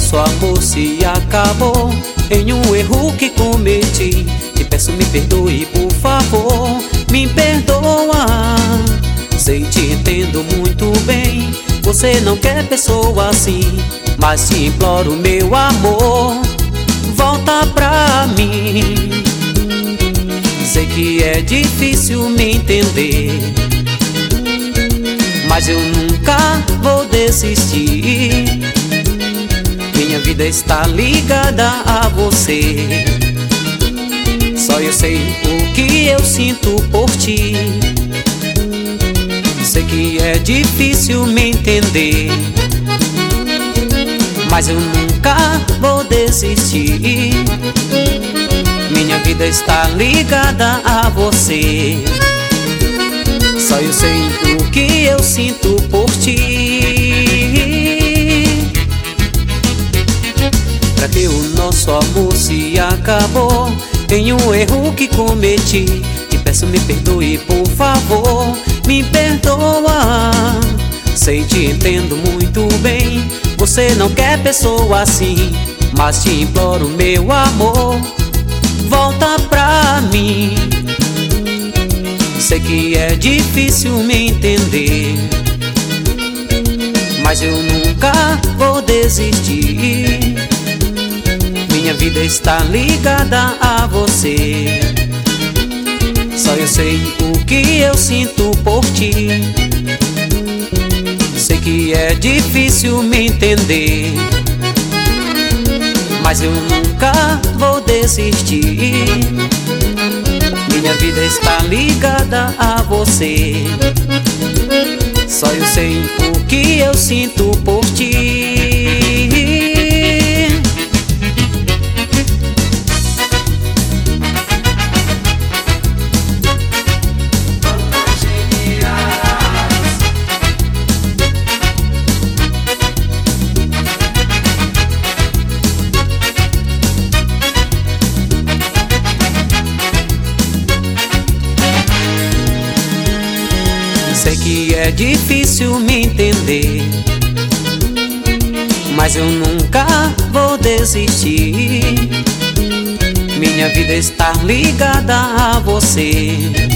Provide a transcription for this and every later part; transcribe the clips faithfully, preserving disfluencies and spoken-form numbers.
nosso amor se acabou em um erro que cometi. Te peço, me perdoe, por favor, me perdoa. Sei, te entendo muito bem, você não quer pessoa assim, mas te imploro, meu amor, volta pra mim. Sei que é difícil me entender, mas eu nunca vou desistir. Minha vida está ligada a você. Só eu sei o que eu sinto por ti. Sei que é difícil me entender, mas eu nunca vou desistir. Minha vida está ligada a você. Só eu sei o que eu sinto por ti. Pra que o nosso amor se acabou em um erro que cometi. Te peço, me perdoe, por favor, me perdoa. Sei, te entendo muito bem, você não quer pessoa assim, mas te imploro, meu amor, volta pra mim. Sei que é difícil me entender, mas eu nunca vou desistir. Minha vida está ligada a você. Só eu sei o que eu sinto por ti. Sei que é difícil me entender, mas eu nunca vou desistir. Minha vida está ligada a você. Só eu sei o que eu sinto por ti. Sei que é difícil me entender, mas eu nunca vou desistir. Minha vida está ligada a você.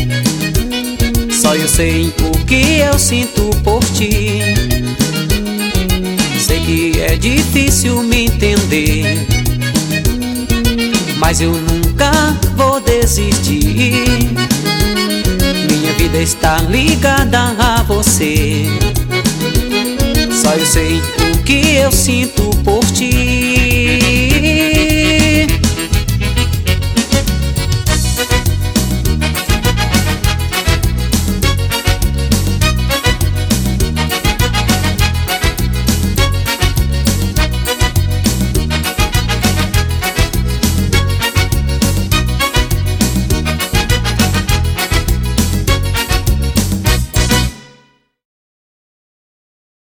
Só eu sei o que eu sinto por ti. Sei que é difícil me entender, mas eu nunca vou desistir. Minha vida está ligada a você. Só eu sei o que eu sinto por ti.